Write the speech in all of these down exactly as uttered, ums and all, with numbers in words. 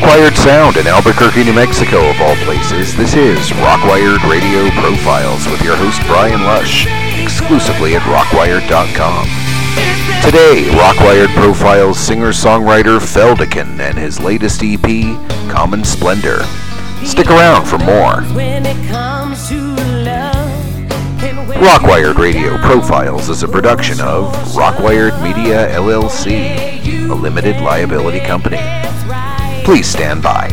Rockwired Sound in Albuquerque, New Mexico, of all places. This is Rockwired Radio Profiles with your host Brian Lush, exclusively at rockwired dot com. Today, Rockwired Profiles singer-songwriter Feldekin and his latest E P, Common Splendor. Stick around for more. Rockwired Radio Profiles is a production of Rockwired Media L L C, a limited liability company. Please stand by.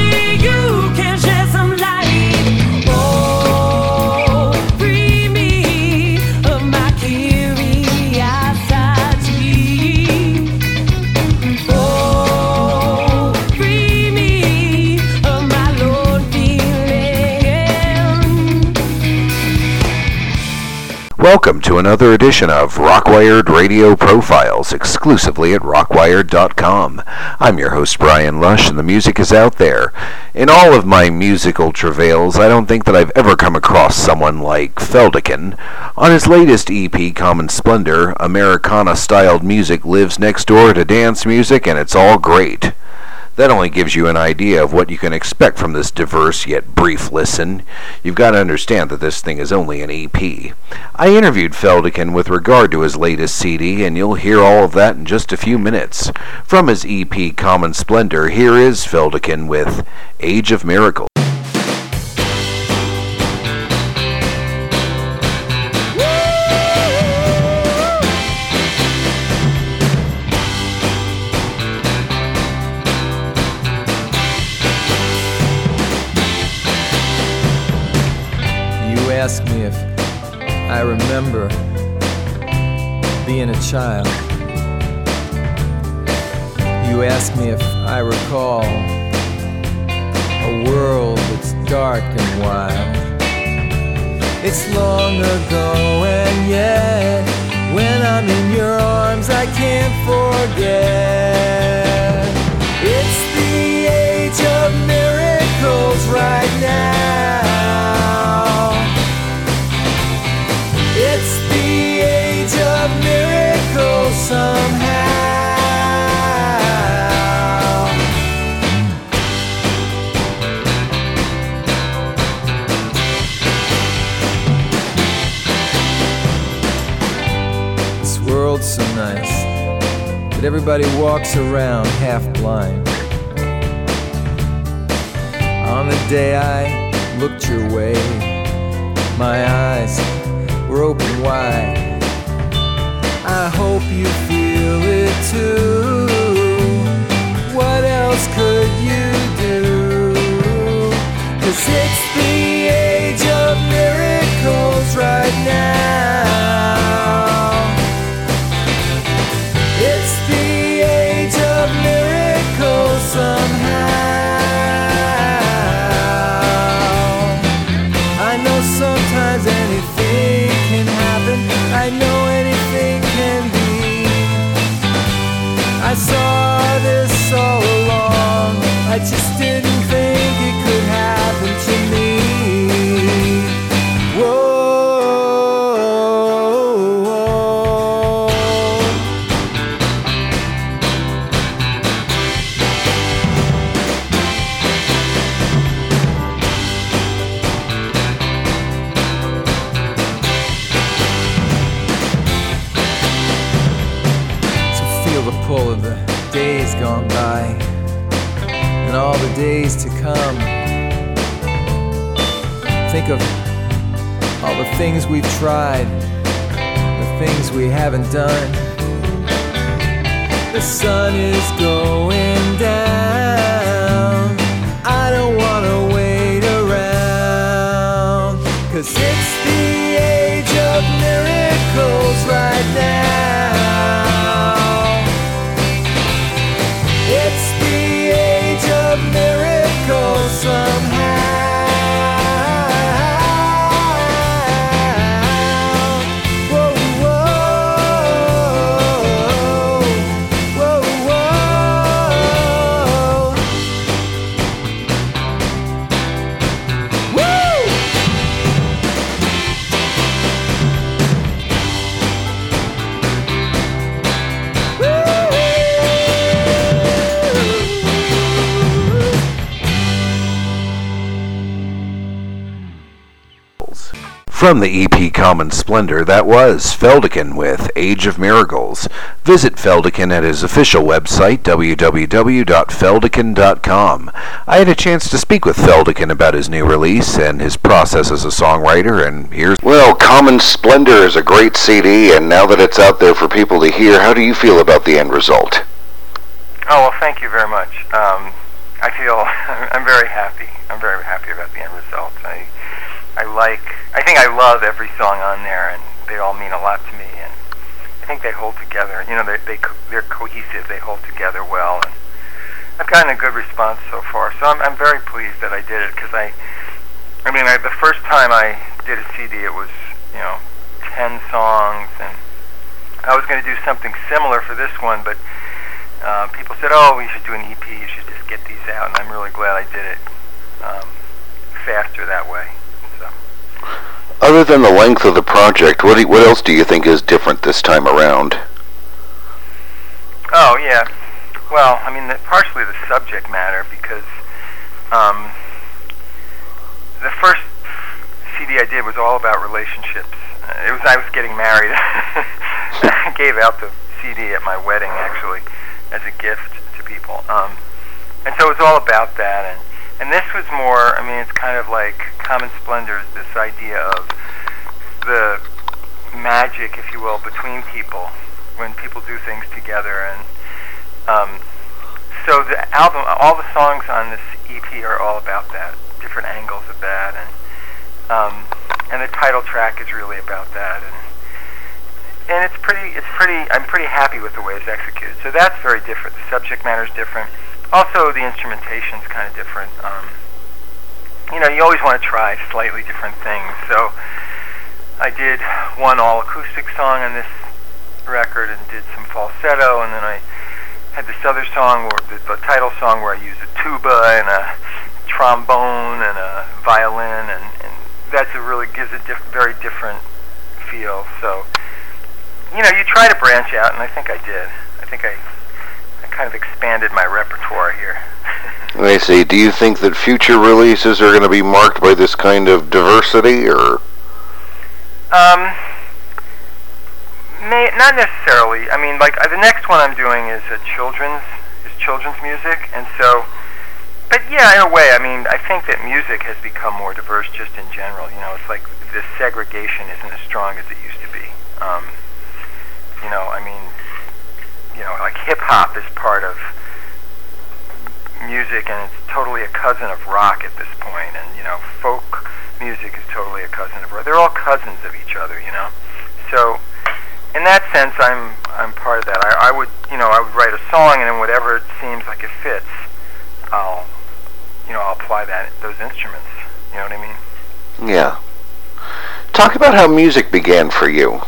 Welcome to another edition of Rockwired Radio Profiles, exclusively at rockwired dot com. I'm your host, Brian Lush, and the music is out there. In all of my musical travails, I don't think that I've ever come across someone like Feldekin. On his latest E P, Common Splendor, Americana-styled music lives next door to dance music, and it's all great. That only gives you an idea of what you can expect from this diverse yet brief listen. You've got to understand that this thing is only an E P. I interviewed Feldekin with regard to his latest C D, and you'll hear all of that in just a few minutes. From his E P Common Splendor, here is Feldekin with Age of Miracles. Ask me if I remember being a child. You ask me if I recall a world that's dark and wild. It's long ago, and yet when I'm in your arms I can't forget. It's the age of miracles right now. It's the age of miracles somehow. This world's so nice that everybody walks around half blind. On the day I looked your way, my eyes were open wide. I hope you feel it too. What else could you do? 'Cause it's the age of miracles right now. It's the age of miracles somehow. I know sometimes anything can happen, I know anything can be. I saw this all along, I just didn't think it could happen to me. Whoa. Pull of the days gone by and all the days to come. Think of all the things we've tried, the things we haven't done. The sun is going down, I don't wanna wait around, 'cause it's the age of miracles right now. It's the age of miracles somehow. Whoa, whoa, whoa, whoa. From the E P Common Splendor, that was Feldekin with Age of Miracles. Visit Feldekin at his official website, w w w dot feldekin dot com. I had a chance to speak with Feldekin about his new release and his process as a songwriter, and here's... Well, Common Splendor is a great C D, and now that it's out there for people to hear, how do you feel about the end result? Oh, well, thank you very much. Um, I feel... I'm very happy. I'm very happy about the end result. I... I like, I think I love every song on there, and they all mean a lot to me, and I think they hold together. You know, they, they, they're cohesive, they hold together well, and I've gotten a good response so far, so I'm, I'm very pleased that I did it, because I, I mean, I, the first time I did a C D, it was, you know, ten songs, and I was going to do something similar for this one, but uh, people said, oh, we should do an E P, you should just get these out, and I'm really glad I did it um, faster that way. Other than the length of the project, what, do you, what else do you think is different this time around? Oh, yeah. Well, I mean, the, partially the subject matter, because um, the first C D I did was all about relationships. Uh, it was I was getting married. I gave out the C D at my wedding, actually, as a gift to people. Um, and so it was all about that, and And this was more, I mean, it's kind of like Common Splendor is this idea of the magic, if you will, between people when people do things together. And um, so the album, all the songs on this E P are all about that, different angles of that. And um, and the title track is really about that. And and it's pretty, it's pretty, I'm pretty happy with the way it's executed. So that's very different. The subject matter is different. Also, the instrumentation's kind of different. Um, you know, you always want to try slightly different things. So I did one all-acoustic song on this record and did some falsetto, and then I had this other song, where the, the title song, where I used a tuba and a trombone and a violin, and, and that's a really gives a diff- very different feel. So, you know, you try to branch out, and I think I did. I think I... kind of expanded my repertoire here. I see. Do you think that future releases are going to be marked by this kind of diversity, or? Um, may, not necessarily. I mean, like uh, the next one I'm doing is a children's, is children's music, and so. But yeah, in a way, I mean, I think that music has become more diverse just in general. You know, it's like the segregation isn't as strong as it used to be. Um, you know, I mean. You know, like hip-hop is part of music, and it's totally a cousin of rock at this point, and, you know, folk music is totally a cousin of rock. They're all cousins of each other, you know? So, in that sense, I'm I'm part of that. I, I would, you know, I would write a song, and then whatever it seems like it fits, I'll, you know, I'll apply that, those instruments, you know what I mean? Yeah. Talk about how music began for you.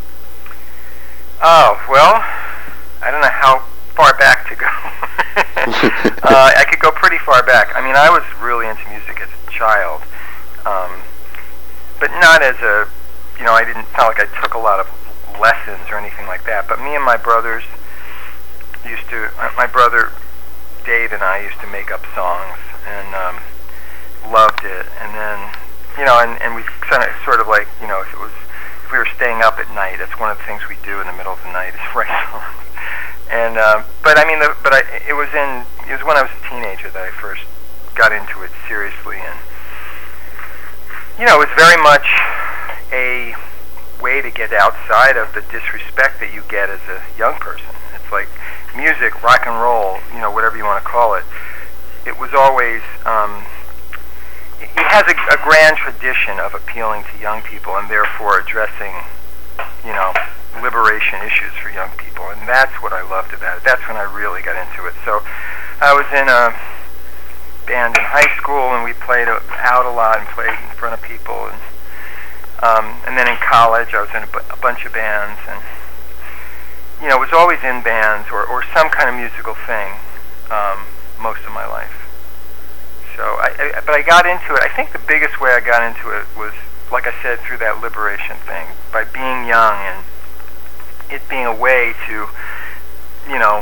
Oh, well... I don't know how far back to go. uh, I could go pretty far back. I mean, I was really into music as a child, um, but not as a, you know, I didn't, it's not like I took a lot of lessons or anything like that, but me and my brothers used to, my brother Dave and I used to make up songs, and um, loved it, and then, you know, and, and we kind of, sort of like, you know, if it was, if we were staying up at night, that's one of the things we do in the middle of the night, is write songs. And uh, but I mean, the, but I, it was in it was when I was a teenager that I first got into it seriously, and you know, it was very much a way to get outside of the disrespect that you get as a young person. It's like music, rock and roll, you know, whatever you want to call it. It was always um, it has a, a grand tradition of appealing to young people, and therefore addressing, you know, liberation issues for young people, and that's what I loved about it. That's when I really got into it. So I was in a band in high school, and we played out a lot and played in front of people, and um, and then in college I was in a, b- a bunch of bands, and you know, was always in bands or, or some kind of musical thing um, most of my life. So I, I but I got into it. I think the biggest way I got into it was, like I said, through that liberation thing, by being young and it being a way to, you know,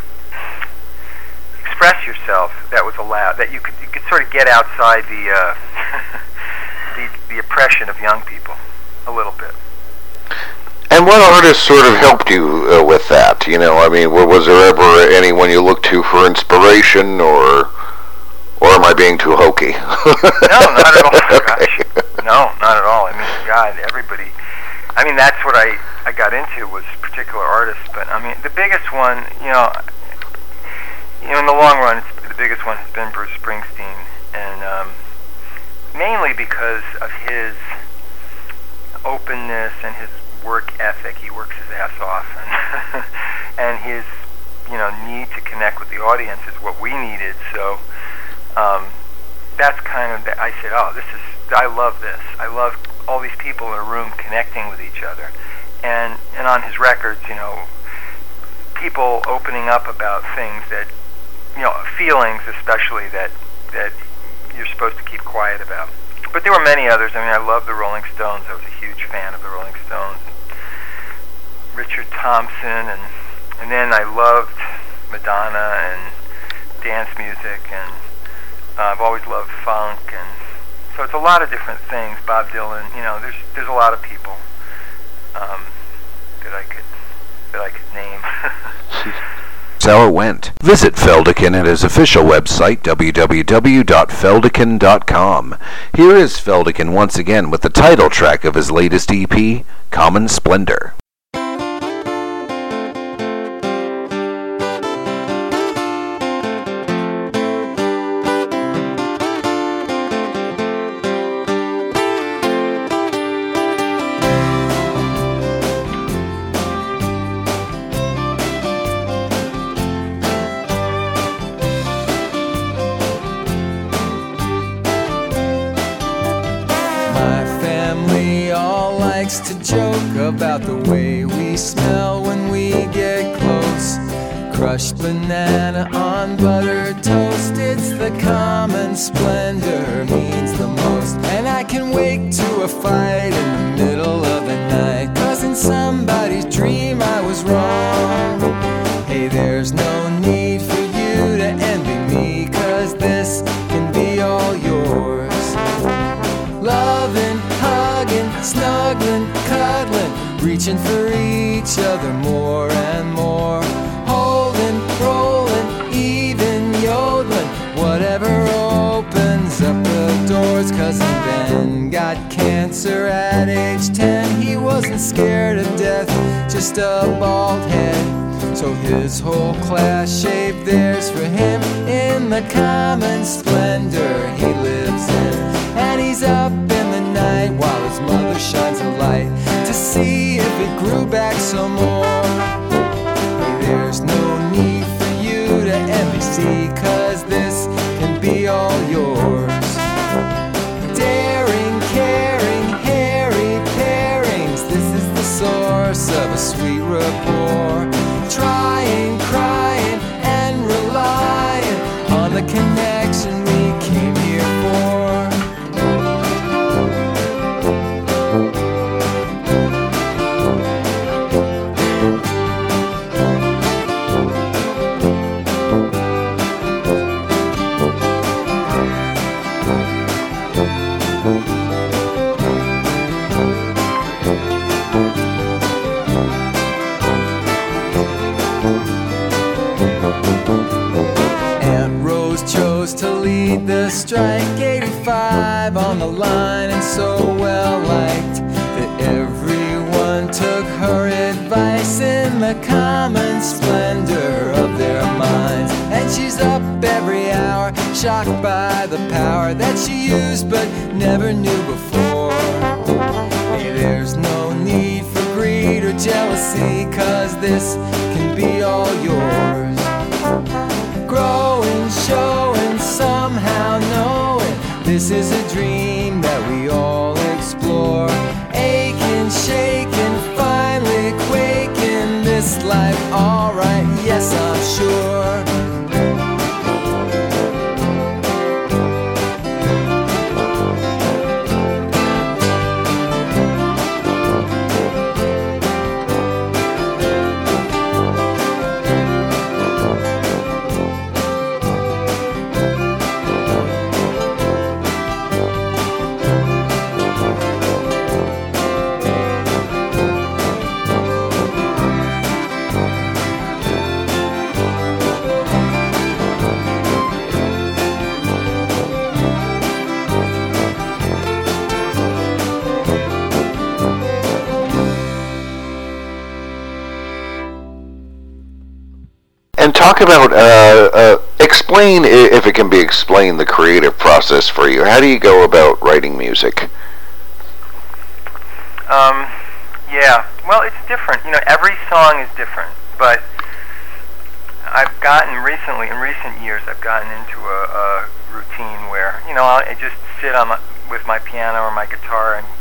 express yourself that was allowed, that you could you could sort of get outside the uh, the, the the oppression of young people a little bit. And what artists sort of helped you uh, with that? You know, I mean, was there ever anyone you looked to for inspiration, or or am I being too hokey? No, not at all. Okay. Gosh. No, not at all. I mean, God, everybody. I mean, that's what I, I got into, was particular artists. But I mean, the biggest one, you know, you know, in the long run, it's, the biggest one has been Bruce Springsteen, and um, mainly because of his openness and his work ethic. He works his ass off, and and his, you know, need to connect with the audience is what we needed. So um, that's kind of the, I said, oh, this is, I love this. I love all these people in a room connecting with each other. And and on his records, you know, people opening up about things that, you know, feelings especially that that you're supposed to keep quiet about. But there were many others. I mean, I love the Rolling Stones. I was a huge fan of the Rolling Stones. Richard Thompson, and and then I loved Madonna and dance music, and uh, I've always loved funk, and so it's a lot of different things. Bob Dylan, you know, there's there's a lot of people um, that I could that I could name. That's how it went. Visit Feldekin at his official website, w w w dot feldekin dot com. Here is Feldekin once again with the title track of his latest E P, Common Splendor. To joke about the way we smell when we get close. Crushed banana on buttered toast. It's the common splendor means the most. And I can wake to a fight in the middle of the night, 'cause in somebody's dream I was wrong. Hey, there's no need for you to envy me, 'cause this can be all yours. Loving, hugging, snuggling, cuddling, reaching for each other more and more. Holding, rolling, even yodeling, whatever opens up the doors. Cousin Ben got cancer at age ten. He wasn't scared of death, just a bald head. So his whole class shaved theirs for him in the common splendor he lives in. And he's up in the night while his mother shines a light to see if it grew back some more. Hey, there's no need for you to envy, see, 'cause this can be all yours. Daring, caring, hairy pairings, this is the source of a sweet rapport. Trying, crying, and relying on the connection we came here for. The strike, eighty-five on the line, and so well liked that everyone took her advice in the common splendor of their minds. And she's up every hour, shocked by the power that she used but never knew before. Hey, there's no need for greed or jealousy, 'cause this can be all yours. Growing, showing, somehow knowing this is a dream that we all explore. Aching, shaking, finally quaking, this life alright, yes I'm sure. talk about, uh, uh, explain, if it can be explained, the creative process for you. How do you go about writing music? Um, yeah, well, it's different. You know, every song is different, but I've gotten recently, in recent years, I've gotten into a, a routine where, you know, I'll, I just sit on my, with my piano or my guitar, and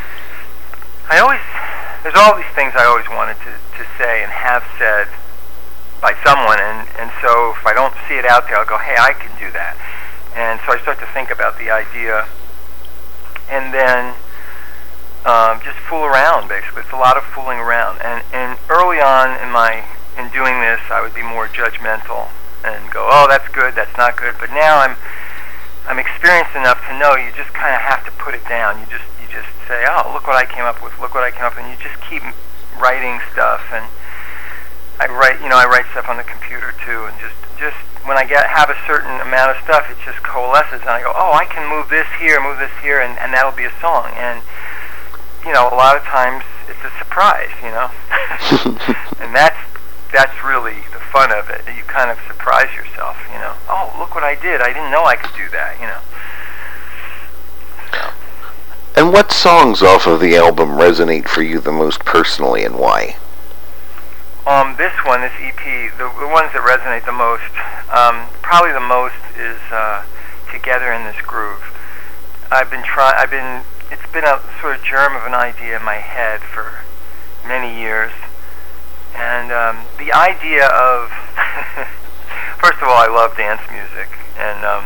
I always, there's all these things I always wanted to, to say and have said by someone, and, and so if I don't see it out there, I'll go, hey, I can do that. And so I start to think about the idea, and then um, just fool around, basically. It's a lot of fooling around. And, and early on in my in doing this, I would be more judgmental and go, oh, that's good, that's not good. But now I'm I'm experienced enough to know you just kind of have to put it down. You just you just say, oh, look what I came up with, look what I came up with, and you just keep writing stuff. And I write, you know, I write stuff on the computer too, and just, just when I get have a certain amount of stuff, it just coalesces, and I go, oh, I can move this here, move this here, and, and that'll be a song. And you know, a lot of times it's a surprise, you know, and that's that's really the fun of it. You kind of surprise yourself, you know. Oh, look what I did! I didn't know I could do that, you know. So. And what songs off of the album resonate for you the most personally, and why? Um, this one, this E P, the, the ones that resonate the most, um, probably the most is uh, "Together in This Groove." I've been trying. I've been. It's been a sort of germ of an idea in my head for many years, and um, the idea of first of all, I love dance music, and um,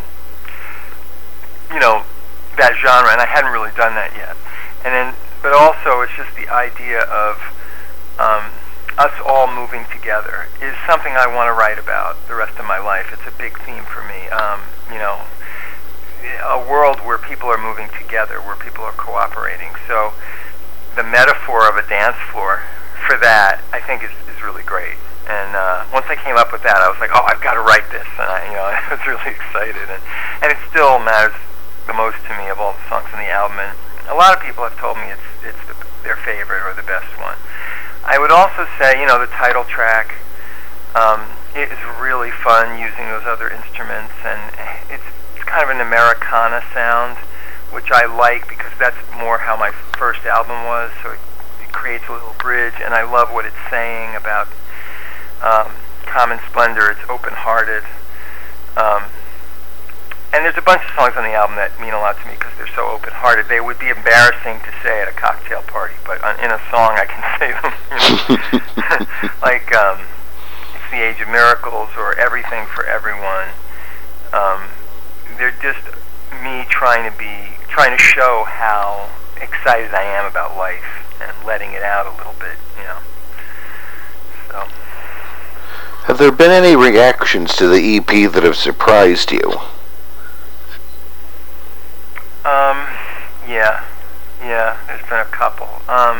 you know that genre, and I hadn't really done that yet. And then, but also, it's just the idea of um, us all moving together is something I want to write about the rest of my life. It's a big theme for me. Um, you know, a world where people are moving together, where people are cooperating. So the metaphor of a dance floor for that, I think, is, is really great. And uh, once I came up with that, I was like, oh, I've got to write this. And I, you know, I was really excited. And, and it still matters the most to me of all the songs on the album. And a lot of people have told me it's, it's the, their favorite or the best one. I would also say, you know, the title track, um, it is really fun using those other instruments, and it's, it's kind of an Americana sound, which I like because that's more how my first album was, so it, it creates a little bridge, and I love what it's saying about um, Common Splendor. It's open-hearted. Um, And there's a bunch of songs on the album that mean a lot to me because they're so open-hearted. They would be embarrassing to say at a cocktail party, but on, in a song I can say them. You know? Like um, It's the Age of Miracles or Everything for Everyone. Um, they're just me trying to be, trying to show how excited I am about life and letting it out a little bit, you know. So. Have there been any reactions to the E P that have surprised you? Um, yeah, yeah, there's been a couple. Um,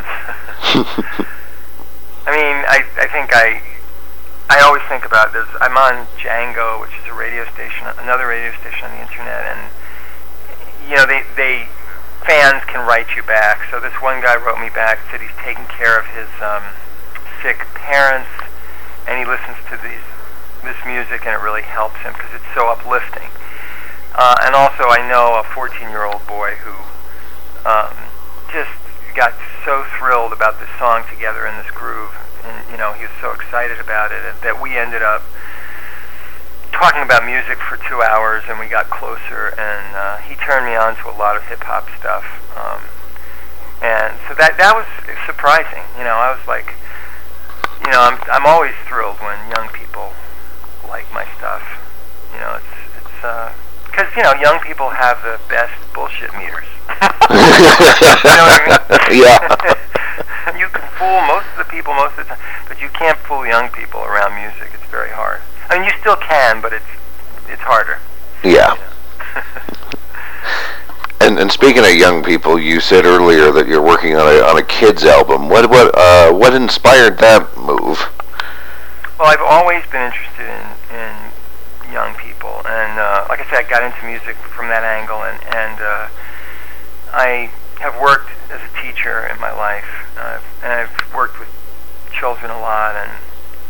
I mean, I, I think I, I always think about this. I'm on Django, which is a radio station, another radio station on the internet, and, you know, they, they, fans can write you back. So this one guy wrote me back, said he's taking care of his, um, sick parents, and he listens to these, this music, and it really helps him because it's so uplifting. Uh, and also, I know a fourteen-year-old boy who um, just got so thrilled about this song Together in This Groove, and you know he was so excited about it, and that we ended up talking about music for two hours, and we got closer. And uh, he turned me on to a lot of hip hop stuff, um, and so that that was surprising. You know, I was like, you know, I'm I'm always thrilled when young people like my stuff. You know, it's it's. Uh, Because, you know, young people have the best bullshit meters. You know what I mean? Yeah. You can fool most of the people most of the time, but you can't fool young people around music. It's very hard. I mean, you still can, but it's it's harder. Yeah. You know? and and speaking of young people, you said earlier that you're working on a on a kids album. What what uh what inspired that move? Well, I've always been interested in in young people, and uh, like I said, I got into music from that angle, and, and uh, I have worked as a teacher in my life, uh, and I've worked with children a lot, and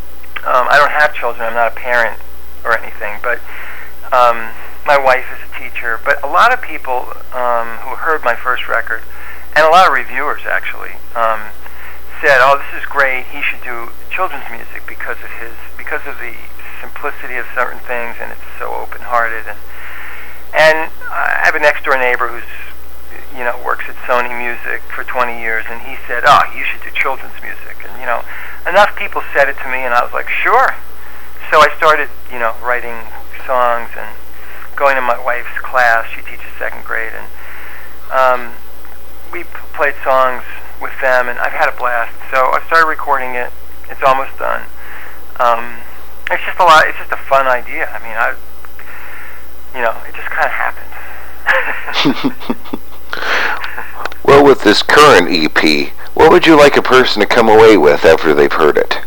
Um, I don't have children. I'm not a parent or anything, but um, my wife is a teacher. But a lot of people um, who heard my first record, and a lot of reviewers actually, um, said, "Oh, this is great. He should do children's music because of his, because of the simplicity of certain things, and it's so open-hearted." And and I have a next-door neighbor who's, you know, works at Sony Music for twenty years, and he said, "Oh, you should do children's music." And you know, enough people said it to me, and I was like, "Sure." So I started, you know, writing songs and going to my wife's class. She teaches second grade, and um, we p- played songs with them, and I've had a blast. So I started recording it. It's almost done. Um, it's just a lot. It's just a fun idea. I mean, I, you know, it just kind of happened. Well, with this current E P, what would you like a person to come away with after they've heard it?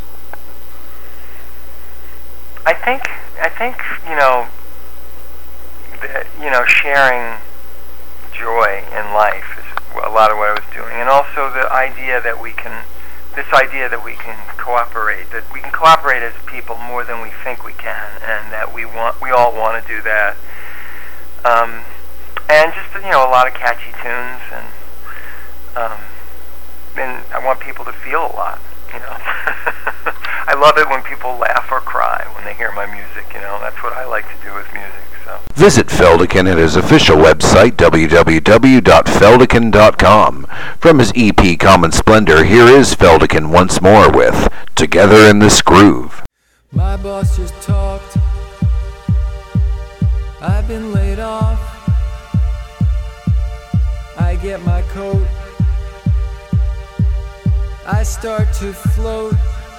I think, I think, you know, that, you know, sharing joy in life is a lot of what I was doing, and also the idea that we can, this idea that we can cooperate, that we can cooperate as people more than we think we can, and that we want, we all want to do that. Um, and just, you know, a lot of catchy tunes, and um, and I want people to feel a lot, you know. I love it when people laugh or cry when they hear my music, you know. That's what I like to do with music, so. Visit Feldekin at his official website, w w w dot feldekin dot com. From his E P Common Splendor, here is Feldekin once more with Together in This Groove. My boss just talked. I've been laid off. I get my coat. I start to float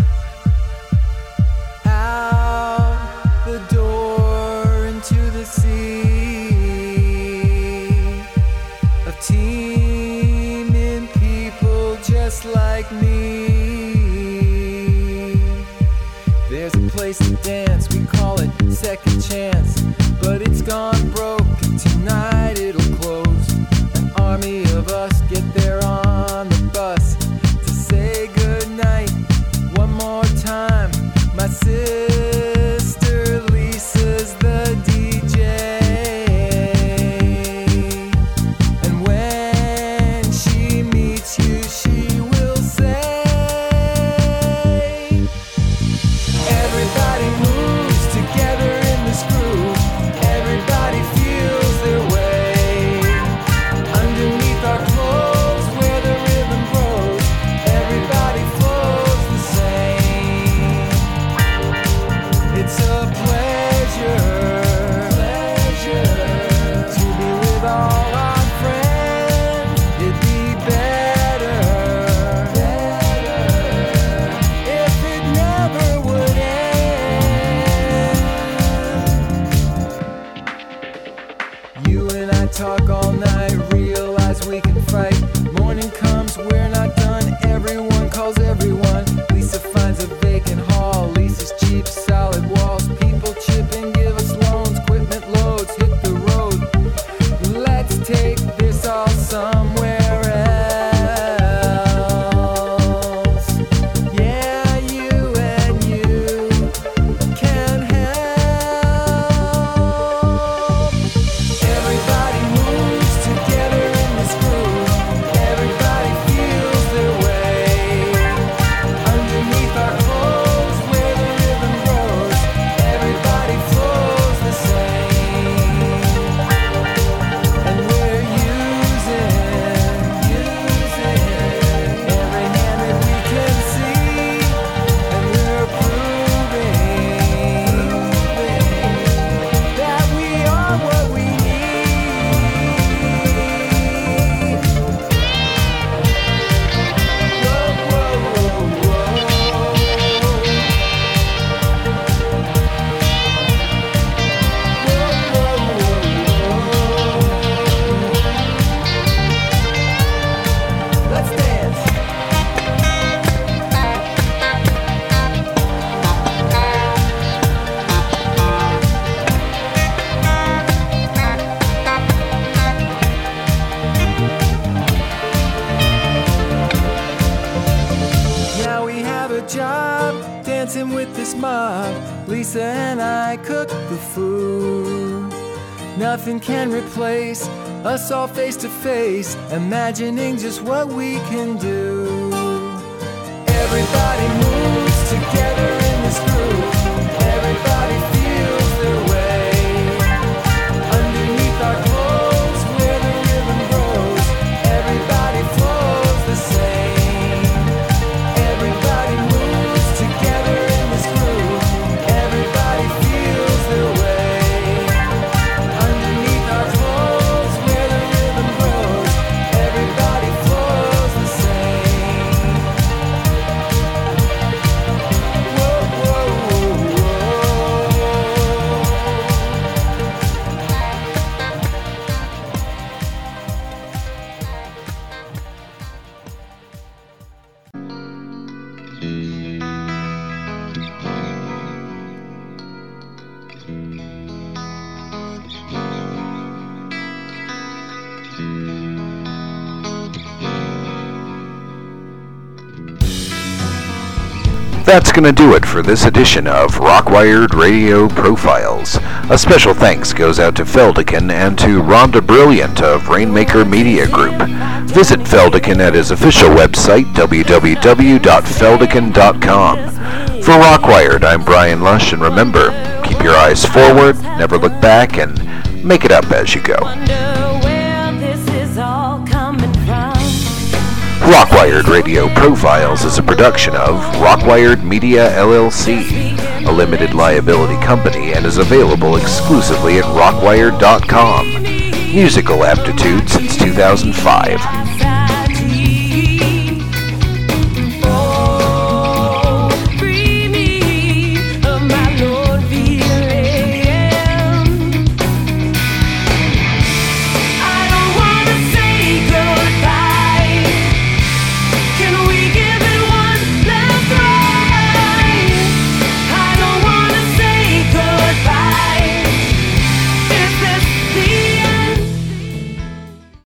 out the door into the sea of teeming people just like me. There's a place to dance, we call it Second Chance, but it's gone broke and tonight it'll close. An army of us get there on the bus to say goodnight one more time. My sister Lisa's the D J, and when she meets you she will say, everybody moves together in this groove, everybody feels their way underneath our clothes where the rhythm grows, everybody flows the same. It's a pleasure, pleasure to be with all our friends. It'd be better, better if it never would end. You and I talk all night, realize we can fight. Morning comes, we're not done. Everyone calls everyone. Lisa finds a vacant hall. Lisa's cheap, solid walls. People cheap. when I cook the food. Nothing can replace us all face to face, imagining just what we can do. Everybody moves together in this group. Everybody feels their way. Underneath our clothes where the rhythm grows, everybody flows the same. Everybody moves together in this group. Everybody feels their way. Underneath our clothes where the rhythm grows, everybody flows the same. Whoa, whoa, whoa, whoa. That's going to do it for this edition of Rockwired Radio Profiles. A special thanks goes out to Feldekin and to Rhonda Brilliant of Rainmaker Media Group. Visit Feldekin at his official website, w w w dot feldekin dot com. For Rockwired, I'm Brian Lush, and remember, keep your eyes forward, never look back, and make it up as you go. Rockwired Radio Profiles is a production of Rockwired Media L L C, a limited liability company, and is available exclusively at rockwired dot com. Musical aptitude since two thousand five.